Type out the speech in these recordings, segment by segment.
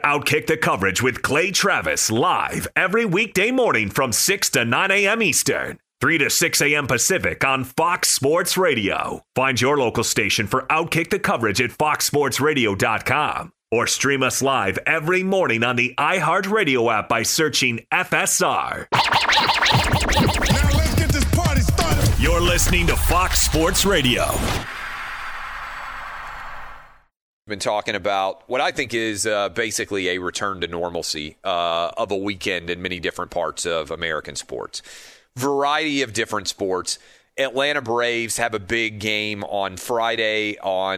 Outkick the Coverage with Clay Travis live every weekday morning from 6 to 9 a.m. Eastern, 3 to 6 a.m. Pacific on Fox Sports Radio. Find your local station for Outkick the Coverage at foxsportsradio.com or stream us live every morning on the iHeartRadio app by searching FSR. Now let's get this party started. You're listening to Fox Sports Radio. Been talking about what I think is basically a return to normalcy of a weekend in many different parts of American sports. Variety of different sports. Atlanta Braves have a big game on Saturday on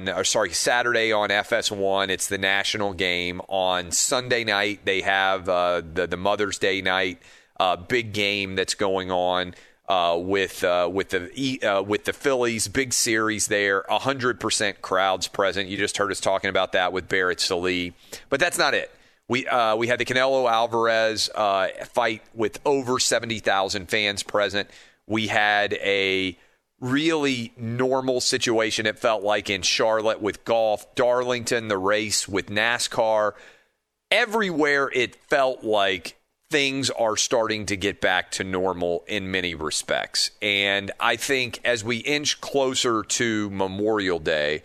FS1. It's the national game. On Sunday night, they have the Mother's Day night big game that's going on. With the Phillies, big series there, 100% crowds present. You just heard us talking about that with Barrett Sallee, but that's not it. We had the Canelo Alvarez fight with over 70,000 fans present. We had a really normal situation, it felt like, in Charlotte with golf, Darlington, the race with NASCAR. Everywhere it felt like things are starting to get back to normal in many respects. And I think as we inch closer to Memorial Day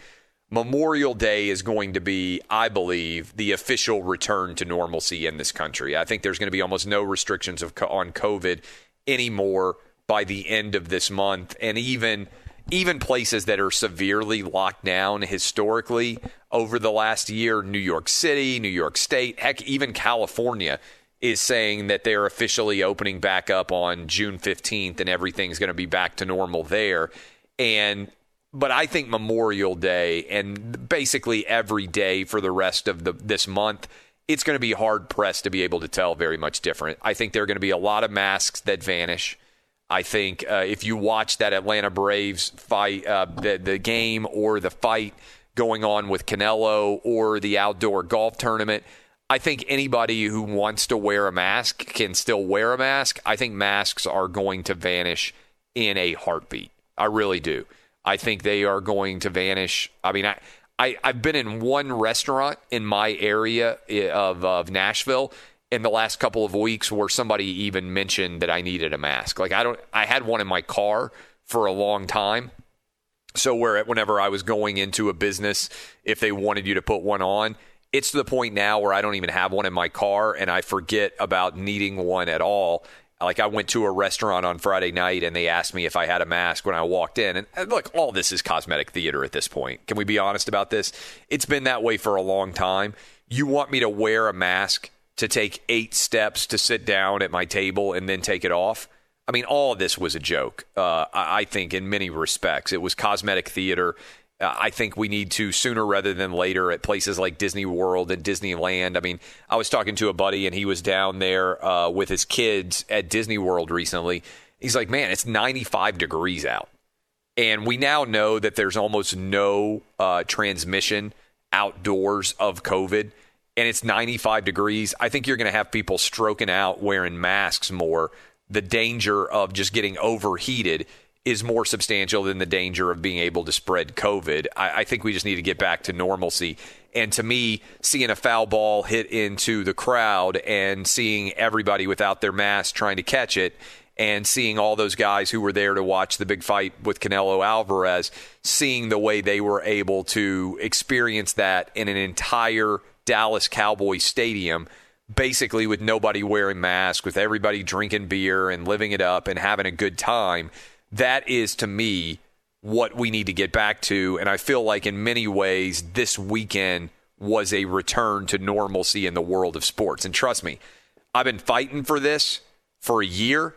is going to be, I believe, the official return to normalcy in this country. I think there's going to be almost no restrictions on COVID anymore by the end of this month. And even places that are severely locked down historically over the last year, New York City, New York State, heck, even California is saying that they're officially opening back up on June 15th and everything's going to be back to normal there. But I think Memorial Day and basically every day for the rest of this month, it's going to be hard-pressed to be able to tell very much different. I think there are going to be a lot of masks that vanish. I think if you watch that Atlanta Braves fight, the game or the fight going on with Canelo or the outdoor golf tournament, I think anybody who wants to wear a mask can still wear a mask. I think masks are going to vanish in a heartbeat. I really do. I think they are going to vanish. I mean, I've been in one restaurant in my area of Nashville in the last couple of weeks where somebody even mentioned that I needed a mask. Like I had one in my car for a long time. So whenever I was going into a business, if they wanted you to put one on, it's to the point now where I don't even have one in my car and I forget about needing one at all. Like I went to a restaurant on Friday night and they asked me if I had a mask when I walked in. And look, all this is cosmetic theater at this point. Can we be honest about this? It's been that way for a long time. You want me to wear a mask to take 8 steps to sit down at my table and then take it off? I mean, all of this was a joke. I think in many respects, it was cosmetic theater. I think we need to, sooner rather than later, at places like Disney World and Disneyland. I mean, I was talking to a buddy, and he was down there with his kids at Disney World recently. He's like, man, it's 95 degrees out. And we now know that there's almost no transmission outdoors of COVID, and it's 95 degrees. I think you're going to have people stroking out wearing masks more. The danger of just getting overheated is more substantial than the danger of being able to spread COVID. I think we just need to get back to normalcy. And to me, seeing a foul ball hit into the crowd and seeing everybody without their mask trying to catch it and seeing all those guys who were there to watch the big fight with Canelo Alvarez, seeing the way they were able to experience that in an entire Dallas Cowboys stadium, basically with nobody wearing masks, with everybody drinking beer and living it up and having a good time. That is, to me, what we need to get back to. And I feel like in many ways, this weekend was a return to normalcy in the world of sports. And trust me, I've been fighting for this for a year.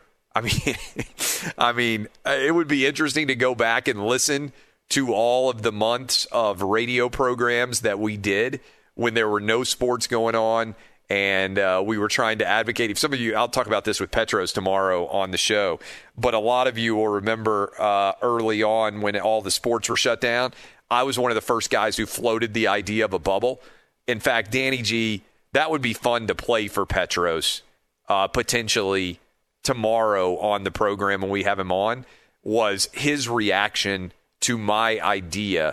I mean, it would be interesting to go back and listen to all of the months of radio programs that we did when there were no sports going on. And we were trying to advocate. If some of you, I'll talk about this with Petros tomorrow on the show, but a lot of you will remember early on when all the sports were shut down, I was one of the first guys who floated the idea of a bubble. In fact, Danny G, that would be fun to play for Petros potentially tomorrow on the program when we have him on, was his reaction to my idea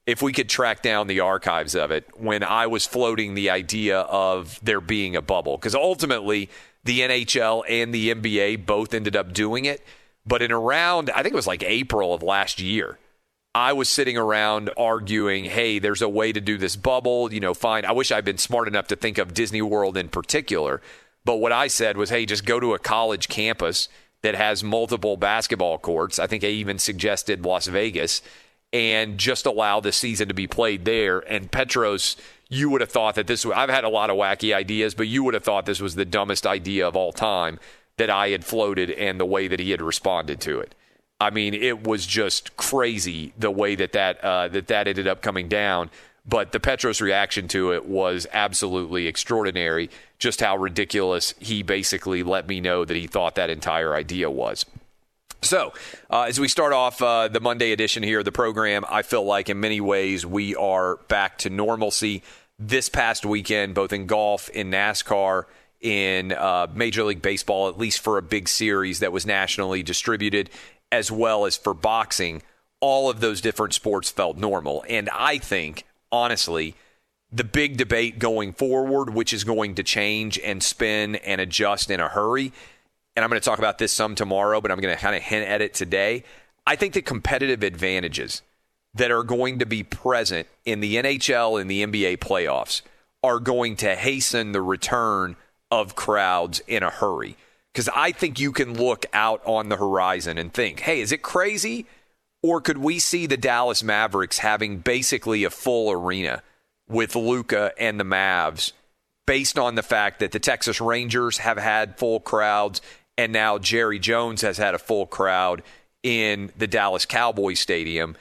if we could track down the archives of it when I was floating the idea of there being a bubble. Because ultimately, the NHL and the NBA both ended up doing it. But in around, I think it was like April of last year, I was sitting around arguing, hey, there's a way to do this bubble. Fine. I wish I'd been smart enough to think of Disney World in particular. But what I said was, hey, just go to a college campus that has multiple basketball courts. I think I even suggested Las Vegas, and just allow the season to be played there. And Petros, you would have thought that this – I've had a lot of wacky ideas, but you would have thought this was the dumbest idea of all time that I had floated and the way that he had responded to it. I mean, it was just crazy the way that ended up coming down. But the Petros reaction to it was absolutely extraordinary, just how ridiculous he basically let me know that he thought that entire idea was. So, as we start off the Monday edition here of the program, I feel like in many ways we are back to normalcy. This past weekend, both in golf, in NASCAR, in Major League Baseball, at least for a big series that was nationally distributed, as well as for boxing, all of those different sports felt normal. And I think, honestly, the big debate going forward, which is going to change and spin and adjust in a hurry, and I'm going to talk about this some tomorrow, but I'm going to kind of hint at it today. I think the competitive advantages that are going to be present in the NHL and the NBA playoffs are going to hasten the return of crowds in a hurry. Because I think you can look out on the horizon and think, hey, is it crazy? Or could we see the Dallas Mavericks having basically a full arena with Luka and the Mavs based on the fact that the Texas Rangers have had full crowds and now Jerry Jones has had a full crowd in the Dallas Cowboys Stadium?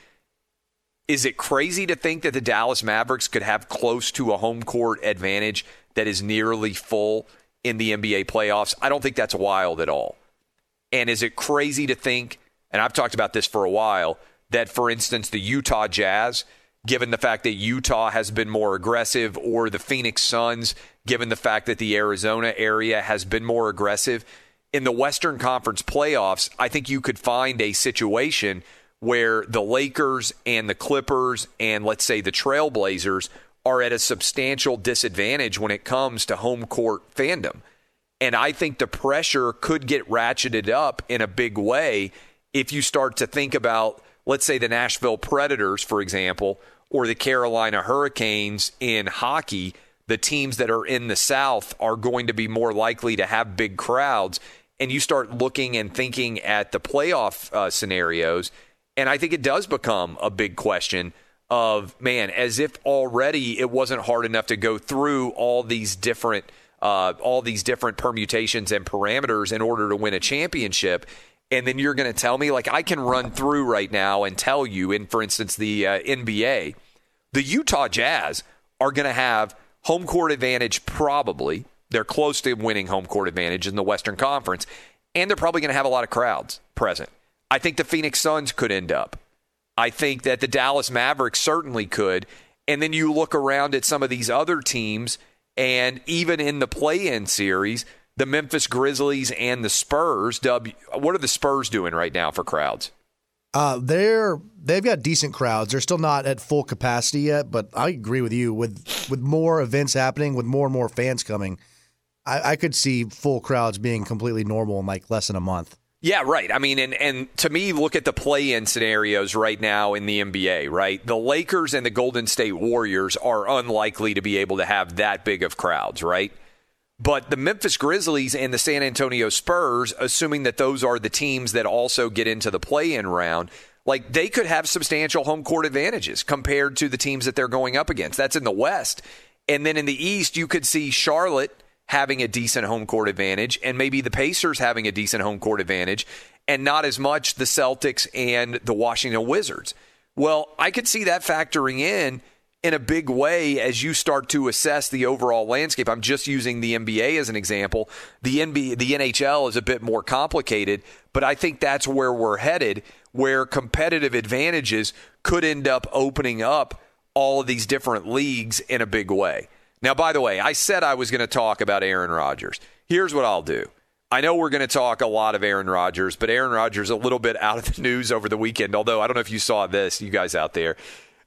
Is it crazy to think that the Dallas Mavericks could have close to a home court advantage that is nearly full in the NBA playoffs? I don't think that's wild at all. And is it crazy to think, and I've talked about this for a while, that, for instance, the Utah Jazz, given the fact that Utah has been more aggressive, or the Phoenix Suns, given the fact that the Arizona area has been more aggressive, in the Western Conference playoffs, I think you could find a situation where the Lakers and the Clippers and, let's say, the Trailblazers are at a substantial disadvantage when it comes to home court fandom. And I think the pressure could get ratcheted up in a big way if you start to think about, let's say, the Nashville Predators, for example, or the Carolina Hurricanes in hockey. The teams that are in the South are going to be more likely to have big crowds. And you start looking and thinking at the playoff scenarios, and I think it does become a big question of, man, as if already it wasn't hard enough to go through all these different permutations and parameters in order to win a championship. And then you're going to tell me, like, I can run through right now and tell you, in, for instance, the NBA, the Utah Jazz are going to have home court advantage probably. They're close to winning home court advantage in the Western Conference, and they're probably going to have a lot of crowds present. I think the Phoenix Suns could end up. I think that the Dallas Mavericks certainly could. And then you look around at some of these other teams, and even in the play-in series, the Memphis Grizzlies and the Spurs. What are the Spurs doing right now for crowds? They've got decent crowds. They're still not at full capacity yet, but I agree with you. With more events happening, with more and more fans coming, I could see full crowds being completely normal in like less than a month. Yeah, right. I mean, and to me, look at the play-in scenarios right now in the NBA, right? The Lakers and the Golden State Warriors are unlikely to be able to have that big of crowds, right? But the Memphis Grizzlies and the San Antonio Spurs, assuming that those are the teams that also get into the play-in round, like, they could have substantial home court advantages compared to the teams that they're going up against. That's in the West. And then in the East, you could see Charlotte having a decent home court advantage, and maybe the Pacers having a decent home court advantage, and not as much the Celtics and the Washington Wizards. Well, I could see that factoring in a big way as you start to assess the overall landscape. I'm just using the NBA as an example. The NHL is a bit more complicated, but I think that's where we're headed, where competitive advantages could end up opening up all of these different leagues in a big way. Now, by the way, I said I was going to talk about Aaron Rodgers. Here's what I'll do. I know we're going to talk a lot of Aaron Rodgers, but Aaron Rodgers a little bit out of the news over the weekend, although I don't know if you saw this, you guys out there.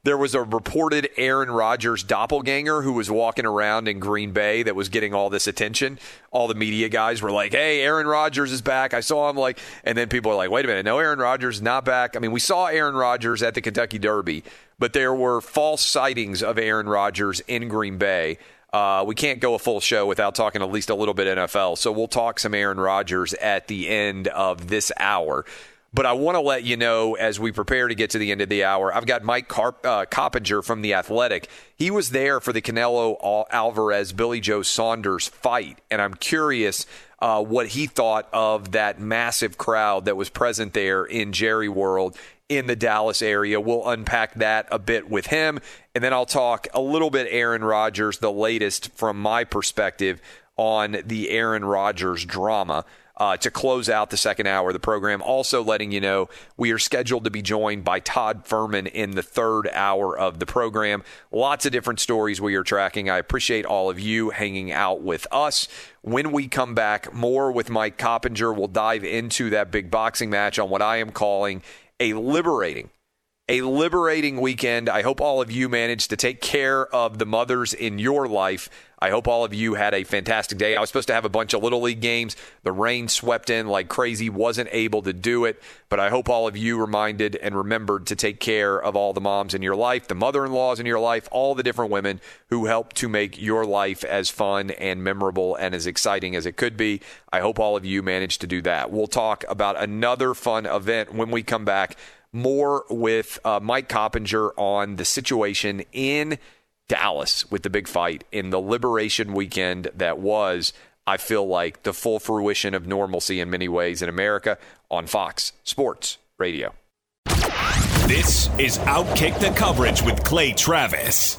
there was a reported Aaron Rodgers doppelganger who was walking around in Green Bay that was getting all this attention. All the media guys were like, hey, Aaron Rodgers is back. I saw him and then people are like, wait a minute, no, Aaron Rodgers is not back. I mean, we saw Aaron Rodgers at the Kentucky Derby, but there were false sightings of Aaron Rodgers in Green Bay. We can't go a full show without talking at least a little bit NFL, so we'll talk some Aaron Rodgers at the end of this hour. But I want to let you know, as we prepare to get to the end of the hour, I've got Mike Coppinger from The Athletic. He was there for the Canelo Alvarez, Billy Joe Saunders fight, and I'm curious what he thought of that massive crowd that was present there in Jerry World in the Dallas area. We'll unpack that a bit with him, and then I'll talk a little bit Aaron Rodgers, the latest from my perspective on the Aaron Rodgers drama. To close out the second hour of the program. Also letting you know we are scheduled to be joined by Todd Furman in the third hour of the program. Lots of different stories we are tracking. I appreciate all of you hanging out with us. When we come back, more with Mike Coppinger. We'll dive into that big boxing match on what I am calling a liberating weekend. I hope all of you managed to take care of the mothers in your life. I hope all of you had a fantastic day. I was supposed to have a bunch of Little League games. The rain swept in like crazy, wasn't able to do it. But I hope all of you reminded and remembered to take care of all the moms in your life, the mother-in-laws in your life, all the different women who help to make your life as fun and memorable and as exciting as it could be. I hope all of you managed to do that. We'll talk about another fun event when we come back. More with Mike Coppinger on the situation in Dallas with the big fight in the Liberation Weekend that was, I feel like, the full fruition of normalcy in many ways in America on Fox Sports Radio. This is Outkick the Coverage with Clay Travis.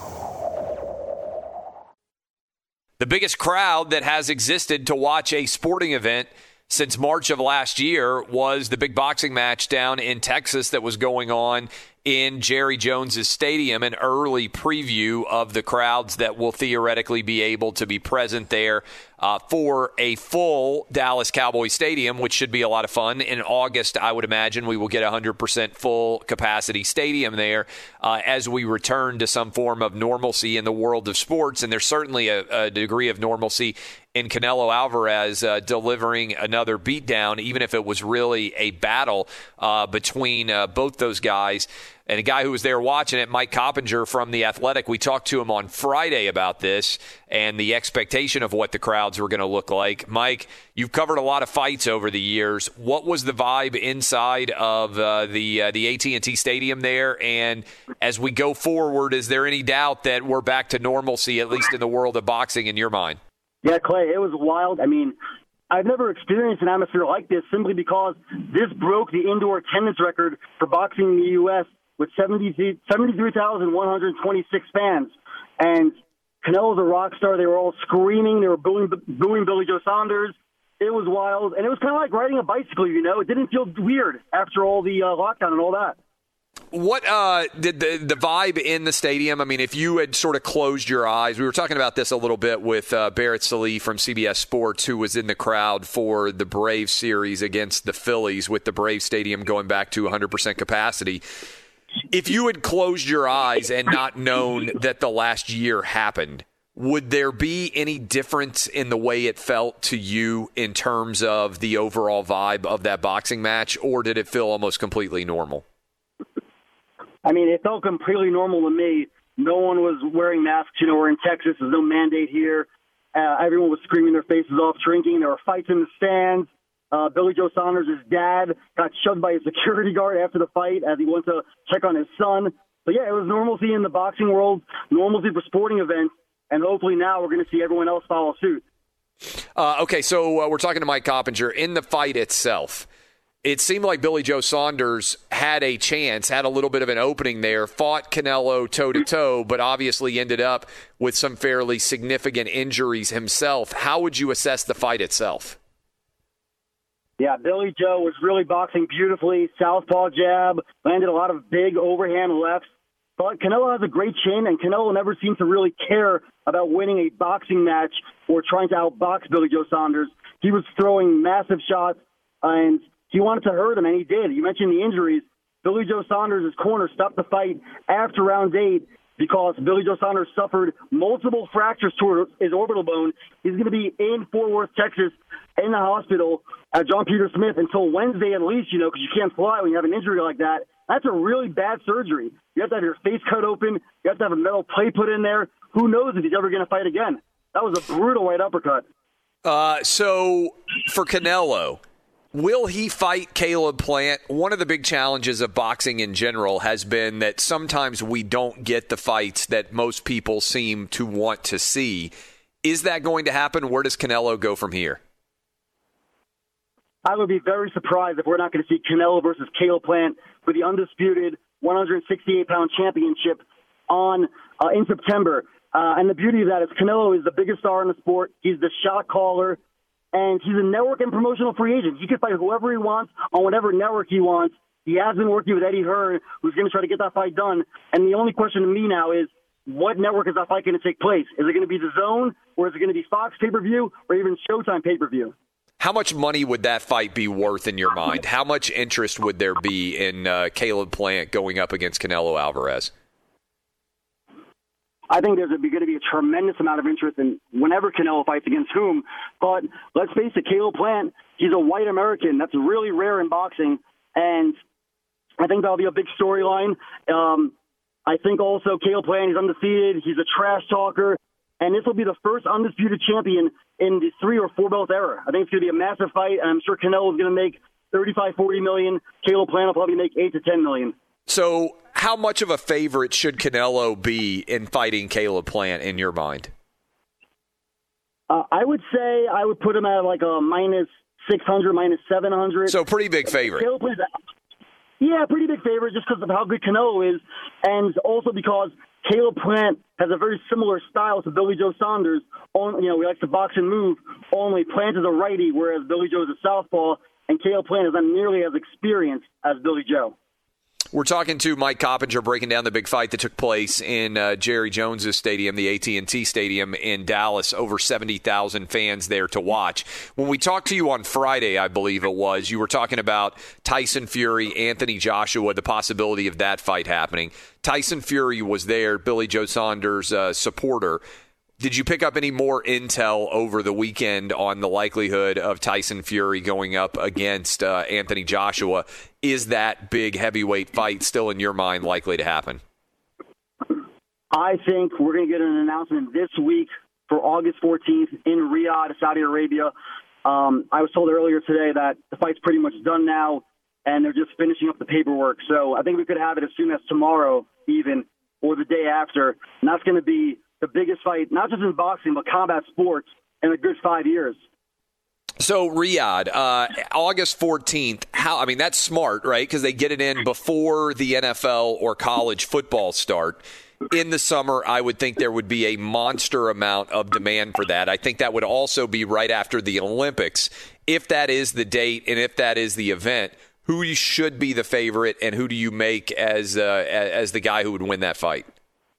The biggest crowd that has existed to watch a sporting event since March of last year was the big boxing match down in Texas that was going on in Jerry Jones's stadium, an early preview of the crowds that will theoretically be able to be present there for a full Dallas Cowboys stadium, which should be a lot of fun. In August, I would imagine we will get 100% full capacity stadium there as we return to some form of normalcy in the world of sports. And there's certainly a degree of normalcy in Canelo Alvarez delivering another beatdown, even if it was really a battle between both those guys. And a guy who was there watching it, Mike Coppinger from The Athletic, we talked to him on Friday about this and the expectation of what the crowds were going to look like. Mike, you've covered a lot of fights over the years. What was the vibe inside of the AT&T Stadium there? And as we go forward, is there any doubt that we're back to normalcy, at least in the world of boxing, in your mind? Yeah, Clay, it was wild. I mean, I've never experienced an atmosphere like this simply because this broke the indoor attendance record for boxing in the U.S. with 73,126 fans. And Canelo's a rock star. They were all screaming. They were booing Billy Joe Saunders. It was wild. And it was kind of like riding a bicycle, you know. It didn't feel weird after all the lockdown and all that. What did the vibe in the stadium? I mean, if you had sort of closed your eyes, we were talking about this a little bit with Barrett Salih from CBS Sports, who was in the crowd for the Braves series against the Phillies with the Braves Stadium going back to 100% capacity. If you had closed your eyes and not known that the last year happened, would there be any difference in the way it felt to you in terms of the overall vibe of that boxing match, or did it feel almost completely normal? I mean, it felt completely normal to me. No one was wearing masks. You know, we're in Texas. There's no mandate here. Everyone was screaming their faces off, drinking. There were fights in the stands. Billy Joe Saunders' dad got shoved by a security guard after the fight as he went to check on his son. So, yeah, it was normalcy in the boxing world, normalcy for sporting events, and hopefully now we're going to see everyone else follow suit. Okay, so we're talking to Mike Coppinger. In the fight itself, it seemed like Billy Joe Saunders had a chance, had a little bit of an opening there, fought Canelo toe-to-toe, but obviously ended up with some fairly significant injuries himself. How would you assess the fight itself? Yeah, Billy Joe was really boxing beautifully. Southpaw jab, landed a lot of big overhand lefts. But Canelo has a great chin, and Canelo never seemed to really care about winning a boxing match or trying to outbox Billy Joe Saunders. He was throwing massive shots, and he wanted to hurt him, and he did. You mentioned the injuries. Billy Joe Saunders' corner stopped the fight after round 8 because Billy Joe Saunders suffered multiple fractures to his orbital bone. He's going to be in Fort Worth, Texas, in the hospital at John Peter Smith until Wednesday at least, because you can't fly when you have an injury like that. That's a really bad surgery. You have to have your face cut open. You have to have a metal plate put in there. Who knows if he's ever going to fight again? That was a brutal right uppercut. So for Canelo, will he fight Caleb Plant? One of the big challenges of boxing in general has been that sometimes we don't get the fights that most people seem to want to see. Is that going to happen? Where does Canelo go from here? I would be very surprised if we're not going to see Canelo versus Caleb Plant for the undisputed 168-pound championship in September. And the beauty of that is Canelo is the biggest star in the sport. He's the shot caller, and he's a network and promotional free agent. He can fight whoever he wants on whatever network he wants. He has been working with Eddie Hearn, who's going to try to get that fight done. And the only question to me now is, what network is that fight going to take place? Is it going to be DAZN, or is it going to be Fox pay-per-view, or even Showtime pay-per-view? How much money would that fight be worth in your mind? How much interest would there be in Caleb Plant going up against Canelo Alvarez? I think there's going to be a tremendous amount of interest in whenever Canelo fights against whom. But let's face it, Caleb Plant, he's a white American. That's really rare in boxing. And I think that'll be a big storyline. I think also Caleb Plant, he's undefeated. He's a trash talker. And this will be the first undisputed champion in the 3 or 4 belt era. I think it's going to be a massive fight, and I'm sure Canelo is going to make $35-40 million. Caleb Plant will probably make $8 to $10 million. So how much of a favorite should Canelo be in fighting Caleb Plant in your mind? I would say I would put him at like a minus 600, minus 700. So pretty big favorite. Caleb Plant, yeah, pretty big favorite just because of how good Canelo is, and also because Caleb Plant has a very similar style to Billy Joe Saunders. He likes to box and move. Only Plant is a righty, whereas Billy Joe is a southpaw, and Caleb Plant is not nearly as experienced as Billy Joe. We're talking to Mike Coppinger, breaking down the big fight that took place in Jerry Jones's stadium, the AT&T Stadium in Dallas. Over 70,000 fans there to watch. When we talked to you on Friday, I believe it was, you were talking about Tyson Fury, Anthony Joshua, the possibility of that fight happening. Tyson Fury was there, Billy Joe Saunders' supporter. Did you pick up any more intel over the weekend on the likelihood of Tyson Fury going up against Anthony Joshua? Is that big heavyweight fight still in your mind likely to happen? I think we're going to get an announcement this week for August 14th in Riyadh, Saudi Arabia. I was told earlier today that the fight's pretty much done now, and they're just finishing up the paperwork. So I think we could have it as soon as tomorrow even, or the day after. And that's going to be the biggest fight, not just in boxing, but combat sports in a good 5 years. So Riyadh, August 14th, that's smart, right? Because they get it in before the NFL or college football start. In the summer, I would think there would be a monster amount of demand for that. I think that would also be right after the Olympics. If that is the date and if that is the event, who should be the favorite and who do you make as the guy who would win that fight?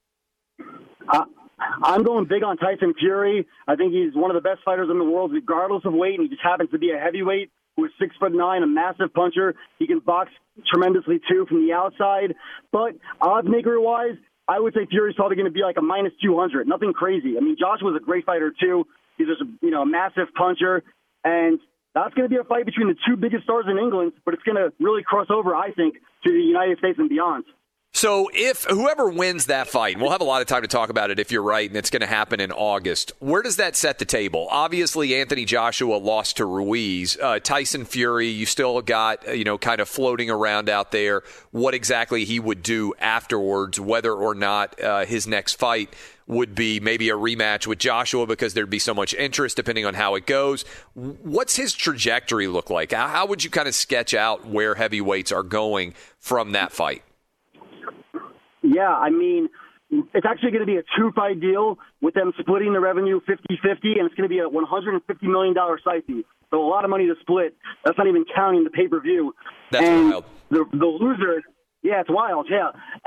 I'm going big on Tyson Fury. I think he's one of the best fighters in the world, regardless of weight, and he just happens to be a heavyweight who is 6'9", a massive puncher. He can box tremendously, too, from the outside. But odds-maker-wise, I would say Fury's probably going to be like a minus 200. Nothing crazy. I mean, Joshua's a great fighter, too. He's just a massive puncher. And that's going to be a fight between the 2 biggest stars in England, but it's going to really cross over, I think, to the United States and beyond. So if whoever wins that fight, and we'll have a lot of time to talk about it if you're right, and it's going to happen in August, where does that set the table? Obviously, Anthony Joshua lost to Ruiz. Tyson Fury, you still got, kind of floating around out there what exactly he would do afterwards, whether or not his next fight would be maybe a rematch with Joshua because there'd be so much interest depending on how it goes. What's his trajectory look like? How would you kind of sketch out where heavyweights are going from that fight? Yeah, I mean, it's actually going to be a 2-fight deal with them splitting the revenue 50-50, and it's going to be a $150 million site fee. So a lot of money to split. That's not even counting the pay-per-view. That's wild. The loser, yeah, it's wild, yeah. And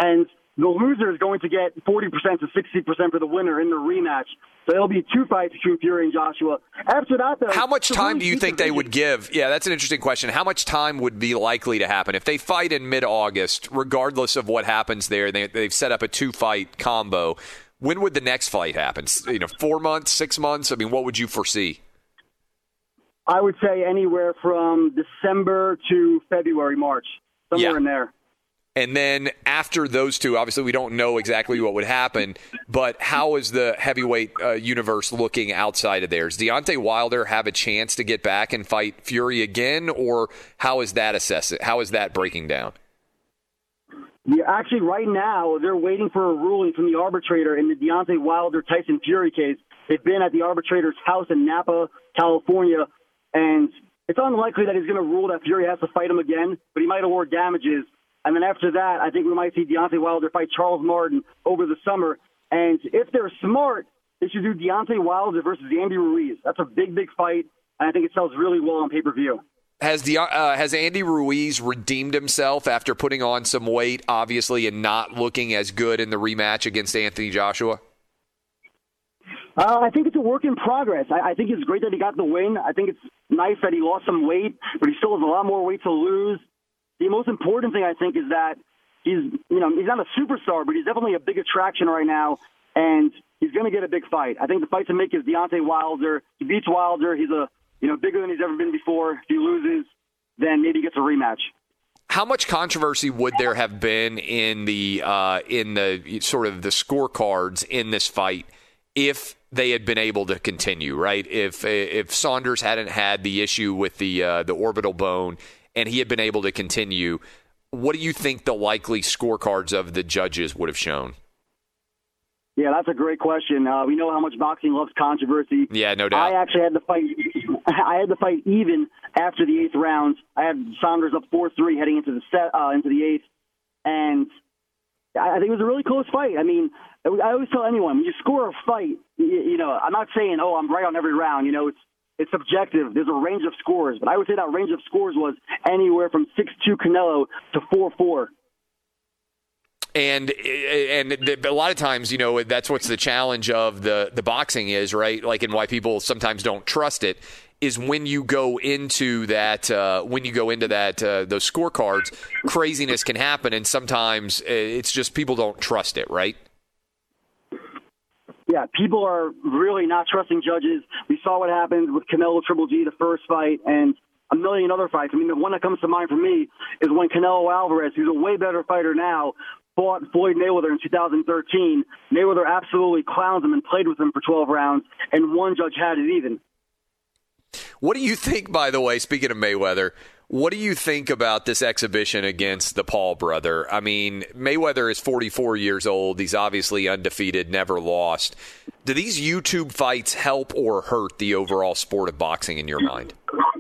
the loser is going to get 40% to 60% for the winner in the rematch. So there'll be 2 fights between Fury and Joshua. After that, though, how much time do you think they would give? Yeah, that's an interesting question. How much time would be likely to happen if they fight in mid-August, regardless of what happens there? They've set up a 2-fight combo. When would the next fight happen? 4 months, 6 months? I mean, what would you foresee? I would say anywhere from December to February, March, somewhere in there. And then after those two, obviously we don't know exactly what would happen, but how is the heavyweight universe looking outside of theirs? Does Deontay Wilder have a chance to get back and fight Fury again, or how is that assessed? How is that breaking down? Yeah, actually, right now, they're waiting for a ruling from the arbitrator in the Deontay Wilder-Tyson Fury case. They've been at the arbitrator's house in Napa, California, and it's unlikely that he's going to rule that Fury has to fight him again, but he might award damages. And then after that, I think we might see Deontay Wilder fight Charles Martin over the summer. And if they're smart, they should do Deontay Wilder versus Andy Ruiz. That's a big, big fight, and I think it sells really well on pay-per-view. Has Andy Ruiz redeemed himself after putting on some weight, obviously, and not looking as good in the rematch against Anthony Joshua? I think it's a work in progress. I think it's great that he got the win. I think it's nice that he lost some weight, but he still has a lot more weight to lose. The most important thing, I think, is that he's not a superstar, but he's definitely a big attraction right now, and he's going to get a big fight. I think the fight to make is Deontay Wilder. He beats Wilder. He's bigger than he's ever been before. If he loses, then maybe he gets a rematch. How much controversy would there have been in the sort of the scorecards in this fight if they had been able to continue, right? If Saunders hadn't had the issue with the orbital bone and he had been able to continue, what do you think the likely scorecards of the judges would have shown? Yeah, that's a great question. We know how much boxing loves controversy. Yeah, no doubt. I actually had the fight. I had the fight even after the 8th round. I had Saunders up 4-3 heading into the into the 8th, and I think it was a really close fight. I mean, I always tell anyone when you score a fight, I'm not saying I'm right on every round. It's subjective. There's a range of scores, but I would say that range of scores was anywhere from 6-2 Canelo to 4-4. And a lot of times, that's what's the challenge of the boxing is, right? Like, and why people sometimes don't trust it is when you go into that, those scorecards, craziness can happen, and sometimes it's just people don't trust it, right? Yeah, people are really not trusting judges. We saw what happened with Canelo Triple G, the first fight, and a million other fights. I mean, the one that comes to mind for me is when Canelo Alvarez, who's a way better fighter now, fought Floyd Mayweather in 2013. Mayweather absolutely clowns him and played with him for 12 rounds, and one judge had it even. What do you think, by the way, speaking of Mayweather, what do you think about this exhibition against the Paul brother? I mean, Mayweather is 44 years old. He's obviously undefeated, never lost. Do these YouTube fights help or hurt the overall sport of boxing in your mind?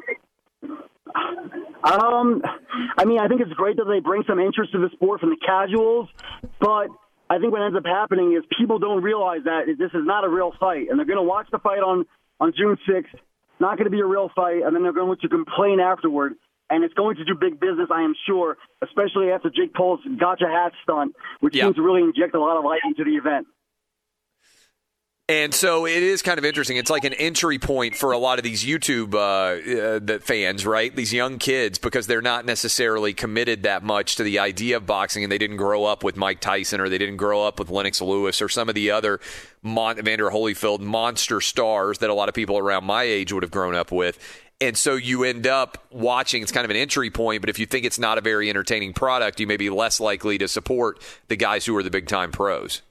I think it's great that they bring some interest to the sport from the casuals, but I think what ends up happening is people don't realize that this is not a real fight, and they're going to watch the fight on June 6th. It's not going to be a real fight, and then they're going to complain afterward, and it's going to do big business, I am sure, especially after Jake Paul's gotcha hat stunt, which seems to really inject a lot of light into the event. And so it is kind of interesting. It's like an entry point for a lot of these YouTube fans, right? These young kids, because they're not necessarily committed that much to the idea of boxing, and they didn't grow up with Mike Tyson, or they didn't grow up with Lennox Lewis, or some of the other Evander Holyfield monster stars that a lot of people around my age would have grown up with. And so you end up watching, it's kind of an entry point, but if you think it's not a very entertaining product, you may be less likely to support the guys who are the big-time pros.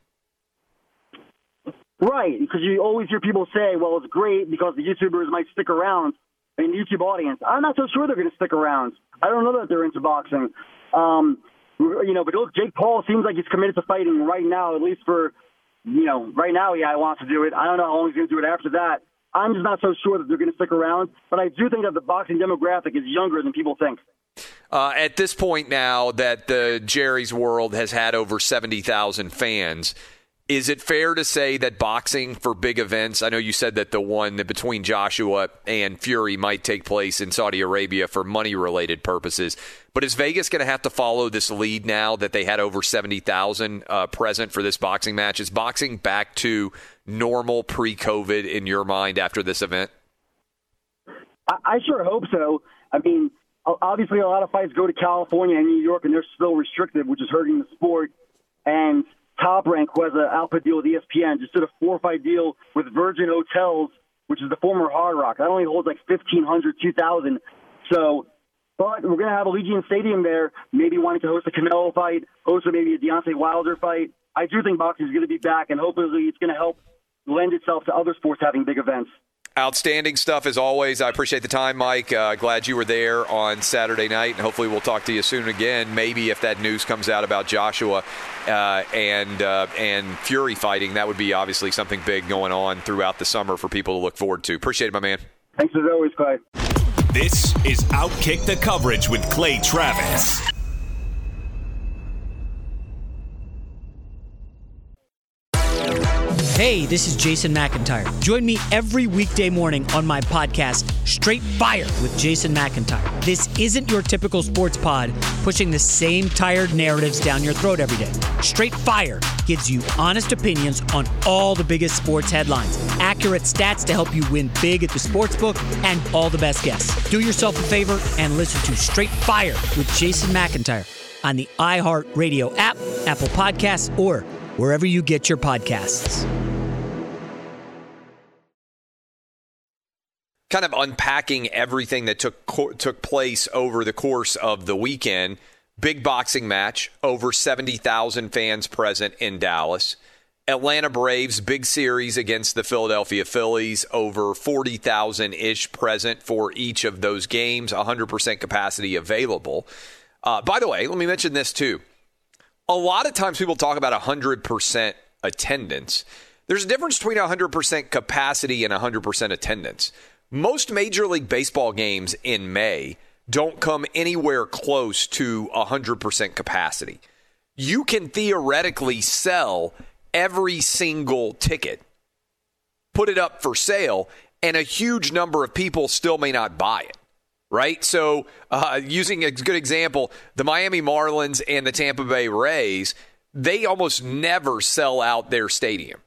Right, because you always hear people say, well, it's great because the YouTubers might stick around in the YouTube audience. I'm not so sure they're going to stick around. I don't know that they're into boxing. But look, Jake Paul seems like he's committed to fighting right now, at least for, right now, he wants to do it. I don't know how long he's going to do it after that. I'm just not so sure that they're going to stick around. But I do think that the boxing demographic is younger than people think. At this point now that the Jerry's World has had over 70,000 fans, Is it fair to say that boxing for big events, I know you said that the one between Joshua and Fury might take place in Saudi Arabia for money-related purposes, but is Vegas going to have to follow this lead now that they had over 70,000 present for this boxing match? Is boxing back to normal pre-COVID in your mind after this event? I sure hope so. I mean, obviously a lot of fights go to California and New York, and they're still restricted, which is hurting the sport. And Top Rank, who has an output deal with ESPN, just did a 4-fight deal with Virgin Hotels, which is the former Hard Rock. That only holds like 1,500, 2,000. So, but we're going to have Allegiant Stadium there, maybe wanting to host a Canelo fight, host maybe a Deontay Wilder fight. I do think boxing is going to be back, and hopefully it's going to help lend itself to other sports having big events. Outstanding stuff as always. I appreciate the time, Mike. Glad you were there on Saturday night, and hopefully we'll talk to you soon again. Maybe if that news comes out about Joshua and Fury fighting, that would be obviously something big going on throughout the summer for people to look forward to. Appreciate it, my man. Thanks as always, Clay. This is Outkick the Coverage with Clay Travis. Hey, this is Jason McIntyre. Join me every weekday morning on my podcast, Straight Fire with Jason McIntyre. This isn't your typical sports pod pushing the same tired narratives down your throat every day. Straight Fire gives you honest opinions on all the biggest sports headlines, accurate stats to help you win big at the sportsbook, and all the best guests. Do yourself a favor and listen to Straight Fire with Jason McIntyre on the iHeartRadio app, Apple Podcasts, or wherever you get your podcasts. Kind of unpacking everything that took place over the course of the weekend. Big boxing match, over 70,000 fans present in Dallas. Atlanta Braves, big series against the Philadelphia Phillies, over 40,000-ish present for each of those games, 100% capacity available. By the way, let me mention this too. A lot of times people talk about 100% attendance. There's a difference between 100% capacity and 100% attendance. Most Major League Baseball games in May don't come anywhere close to 100% capacity. You can theoretically sell every single ticket, put it up for sale, and a huge number of people still may not buy it, right? So using a good example, the Miami Marlins and the Tampa Bay Rays, they almost never sell out their stadium.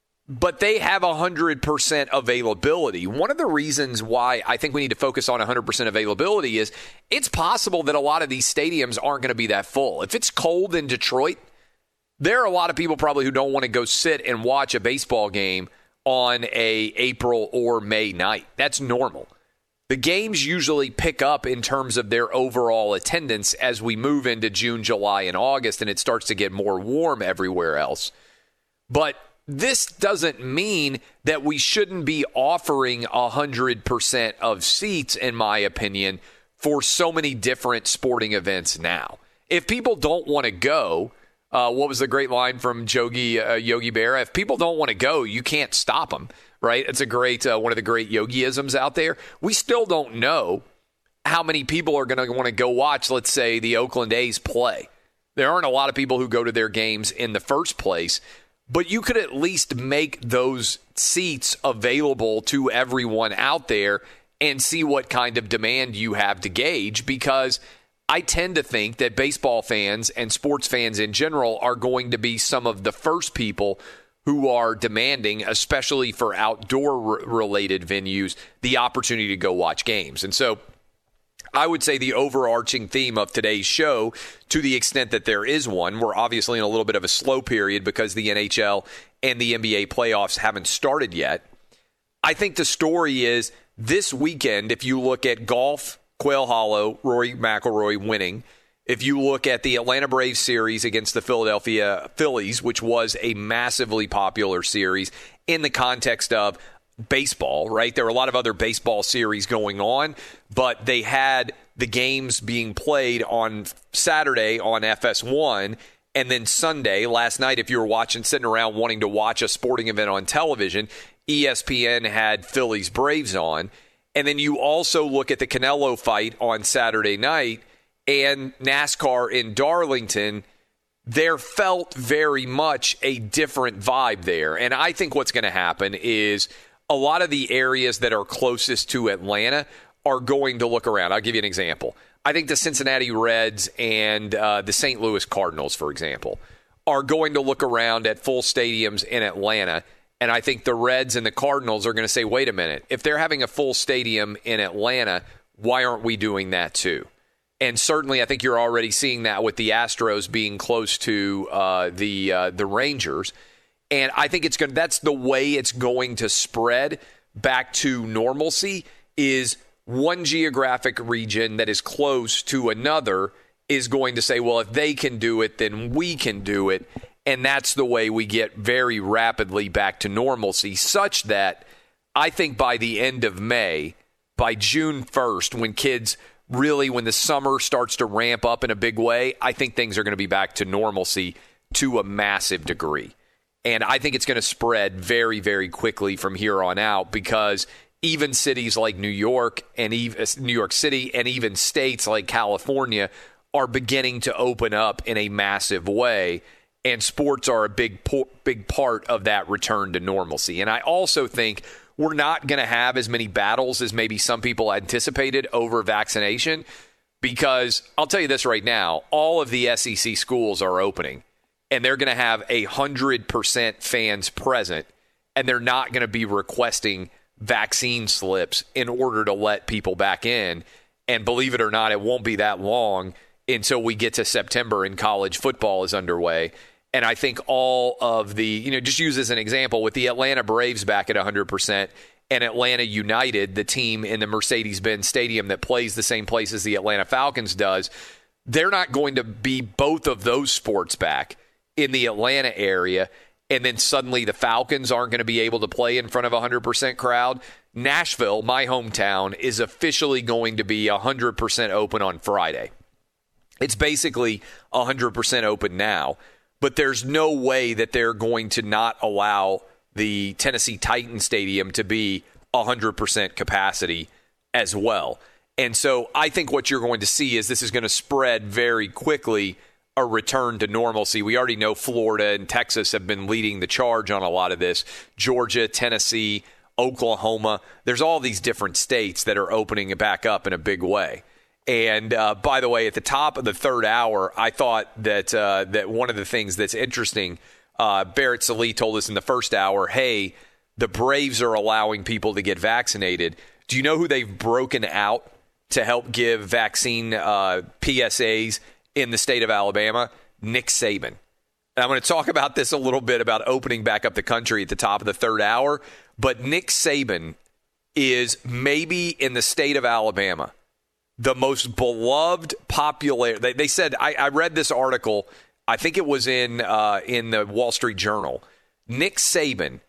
But they have 100% availability. One of the reasons why I think we need to focus on 100% availability is it's possible that a lot of these stadiums aren't going to be that full. If it's cold in Detroit, there are a lot of people probably who don't want to go sit and watch a baseball game on a April or May night. That's normal. The games usually pick up in terms of their overall attendance as we move into June, July, and August, and it starts to get more warm everywhere else. But this doesn't mean that we shouldn't be offering 100% of seats, in my opinion, for so many different sporting events now. If people don't want to go, what was the great line from Yogi Berra? If people don't want to go, you can't stop them, right? It's a great one of the great yogiisms out there. We still don't know how many people are going to want to go watch, let's say, the Oakland A's play. There aren't a lot of people who go to their games in the first place. But you could at least make those seats available to everyone out there and see what kind of demand you have to gauge, because I tend to think that baseball fans and sports fans in general are going to be some of the first people who are demanding, especially for outdoor-related venues, the opportunity to go watch games. And so I would say the overarching theme of today's show, to the extent that there is one, we're obviously in a little bit of a slow period because the NHL and the NBA playoffs haven't started yet. I think the story is this weekend, if you look at golf, Quail Hollow, Rory McIlroy winning. If you look at the Atlanta Braves series against the Philadelphia Phillies, which was a massively popular series in the context of baseball, right? There were a lot of other baseball series going on, but they had the games being played on Saturday on FS1, and then Sunday, last night, if you were sitting around wanting to watch a sporting event on television, ESPN had Phillies Braves on. And then you also look at the Canelo fight on Saturday night and NASCAR in Darlington. there felt very much a different vibe there. And I think what's going to happen is a lot of the areas that are closest to Atlanta are going to look around. I'll give you an example. I think the Cincinnati Reds and the St. Louis Cardinals, for example, are going to look around at full stadiums in Atlanta. And I think the Reds and the Cardinals are going to say, wait a minute, if they're having a full stadium in Atlanta, why aren't we doing that too? And certainly I think you're already seeing that with the Astros being close to the Rangers. And I think that's the way it's going to spread back to normalcy, is one geographic region that is close to another is going to say, well, if they can do it, then we can do it. And that's the way we get very rapidly back to normalcy, such that I think by the end of May, by June 1st, when the summer starts to ramp up in a big way, I think things are going to be back to normalcy to a massive degree. And I think it's going to spread very, very quickly from here on out, because even cities like New York and New York City and even states like California are beginning to open up in a massive way. And sports are a big part of that return to normalcy. And I also think we're not going to have as many battles as maybe some people anticipated over vaccination, because I'll tell you this right now, all of the SEC schools are opening, and they're going to have 100% fans present, and they're not going to be requesting vaccine slips in order to let people back in. And believe it or not, it won't be that long until we get to September and college football is underway. And I think all of the, just use as an example, with the Atlanta Braves back at 100% and Atlanta United, the team in the Mercedes-Benz Stadium that plays the same place as the Atlanta Falcons does, they're not going to be both of those sports back in the Atlanta area. And then suddenly the Falcons aren't going to be able to play in front of a 100% crowd. Nashville, my hometown, is officially going to be 100% open on Friday. It's basically 100% open now. But there's no way that they're going to not allow the Tennessee Titans Stadium to be 100% capacity as well. And so I think what you're going to see is this is going to spread very quickly, a return to normalcy. We already know Florida and Texas have been leading the charge on a lot of this. Georgia, Tennessee, Oklahoma. There's all these different states that are opening it back up in a big way. And by the way, at the top of the third hour, I thought that one of the things that's interesting, Barrett Sallee told us in the first hour, hey, the Braves are allowing people to get vaccinated. Do you know who they've broken out to help give vaccine PSAs in the state of Alabama? Nick Saban. And I'm going to talk about this a little bit about opening back up the country at the top of the third hour. But Nick Saban is maybe in the state of Alabama the most beloved, popular. They said, I read this article, I think it was in the Wall Street Journal. Nick Saban,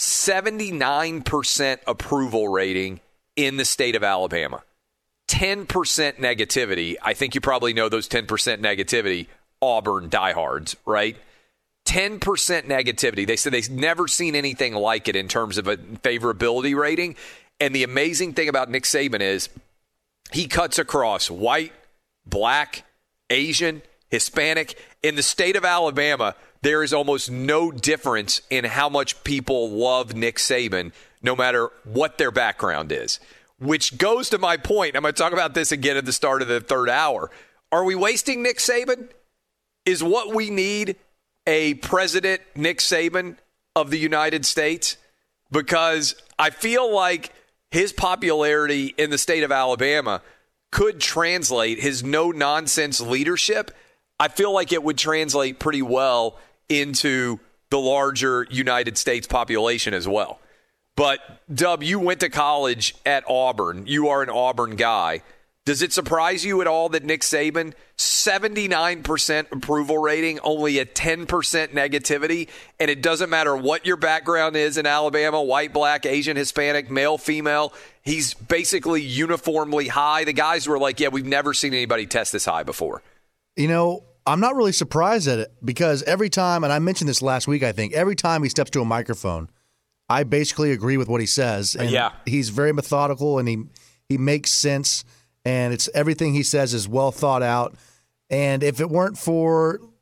79% approval rating in the state of Alabama. 10% negativity. I think you probably know those 10% negativity, Auburn diehards, right? 10% negativity. They said they've never seen anything like it in terms of a favorability rating. And the amazing thing about Nick Saban is he cuts across white, black, Asian, Hispanic. In the state of Alabama, there is almost no difference in how much people love Nick Saban, no matter what their background is. Which goes to my point. I'm going to talk about this again at the start of the third hour. Are we wasting Nick Saban? Is what we need a President Nick Saban of the United States? Because I feel like his popularity in the state of Alabama could translate, his no-nonsense leadership, I feel like it would translate pretty well into the larger United States population as well. But, Dub, you went to college at Auburn. You are an Auburn guy. Does it surprise you at all that Nick Saban, 79% approval rating, only a 10% negativity, and it doesn't matter what your background is in Alabama, white, black, Asian, Hispanic, male, female, he's basically uniformly high? The guys were like, yeah, we've never seen anybody test this high before. You know, I'm not really surprised at it, because every time, and I mentioned this last week, I think, every time he steps to a microphone, I basically agree with what he says. And he's very methodical, and he makes sense. And it's everything he says is well thought out. And if it weren't for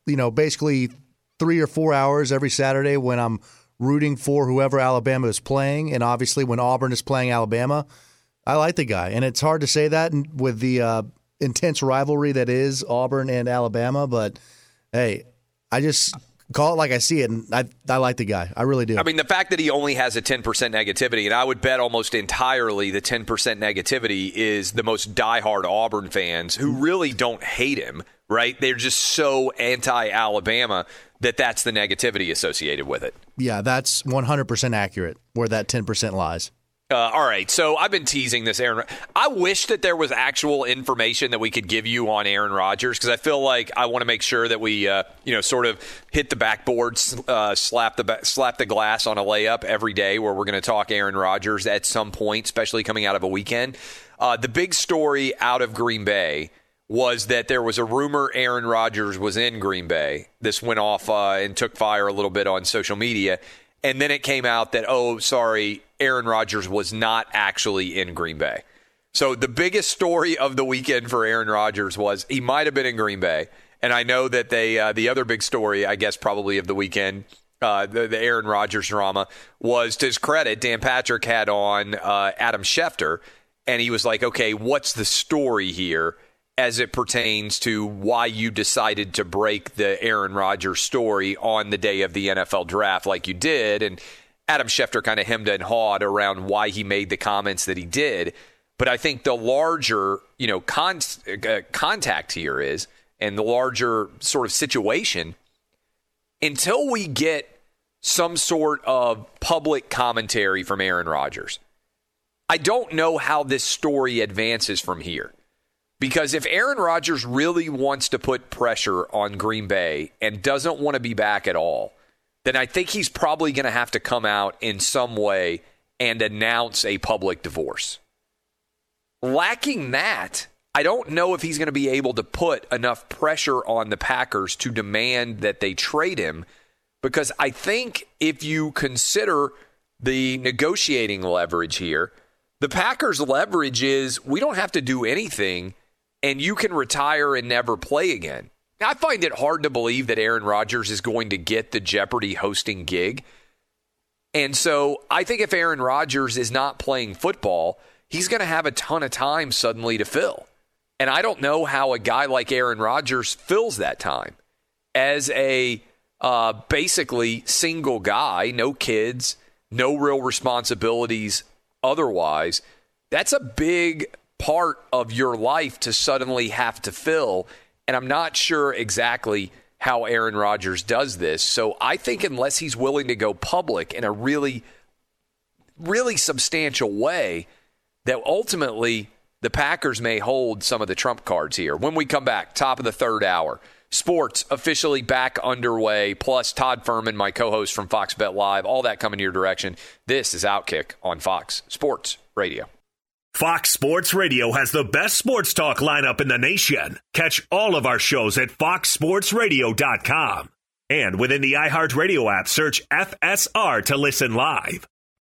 basically 3 or 4 hours every Saturday when I'm rooting for whoever Alabama is playing, and obviously when Auburn is playing Alabama. I like the guy, and it's hard to say that with the intense rivalry that is Auburn and Alabama, but hey, I just call it like I see it, and I like the guy. I really do. I mean, the fact that he only has a 10% negativity, and I would bet almost entirely the 10% negativity is the most diehard Auburn fans who really don't hate him, right? They're just so anti-Alabama that's the negativity associated with it. Yeah, that's 100% accurate where that 10% lies. All right, so I've been teasing this Aaron. I wish that there was actual information that we could give you on Aaron Rodgers, because I feel like I want to make sure that we, sort of hit the backboard, slap the glass on a layup every day, where we're going to talk Aaron Rodgers at some point, especially coming out of a weekend. The big story out of Green Bay was that there was a rumor Aaron Rodgers was in Green Bay. This went off and took fire a little bit on social media. And then it came out that, Aaron Rodgers was not actually in Green Bay. So the biggest story of the weekend for Aaron Rodgers was he might have been in Green Bay. And I know that the other big story, I guess, probably of the weekend, the Aaron Rodgers drama, was, to his credit, Dan Patrick had on Adam Schefter, and he was like, okay, what's the story here as it pertains to why you decided to break the Aaron Rodgers story on the day of the NFL draft like you did? And Adam Schefter kind of hemmed and hawed around why he made the comments that he did. But I think the larger, contact here is, and the larger sort of situation, until we get some sort of public commentary from Aaron Rodgers, I don't know how this story advances from here. Because if Aaron Rodgers really wants to put pressure on Green Bay and doesn't want to be back at all, then I think he's probably going to have to come out in some way and announce a public divorce. Lacking that, I don't know if he's going to be able to put enough pressure on the Packers to demand that they trade him, because I think if you consider the negotiating leverage here, the Packers' leverage is we don't have to do anything and you can retire and never play again. I find it hard to believe that Aaron Rodgers is going to get the Jeopardy hosting gig. And so I think if Aaron Rodgers is not playing football, he's going to have a ton of time suddenly to fill. And I don't know how a guy like Aaron Rodgers fills that time. As a basically single guy, no kids, no real responsibilities otherwise, that's a big part of your life to suddenly have to fill. And I'm not sure exactly how Aaron Rodgers does this. So I think unless he's willing to go public in a really, really substantial way, that ultimately the Packers may hold some of the trump cards here. When we come back, top of the third hour, sports officially back underway, plus Todd Furman, my co-host from Fox Bet Live, all that coming your direction. This is Outkick on Fox Sports Radio. Fox Sports Radio has the best sports talk lineup in the nation. Catch all of our shows at foxsportsradio.com. And within the iHeartRadio app, search FSR to listen live.